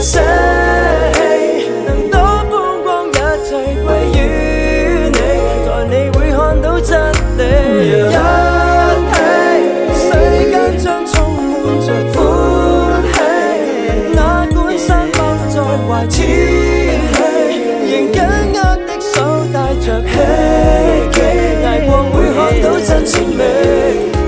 捨棄，能多風光一切歸於你，在你會看到真理。一起，世間將充滿着歡喜，哪管山崩在懷千里，仍緊握的手帶着希冀，捱過會看到真善美。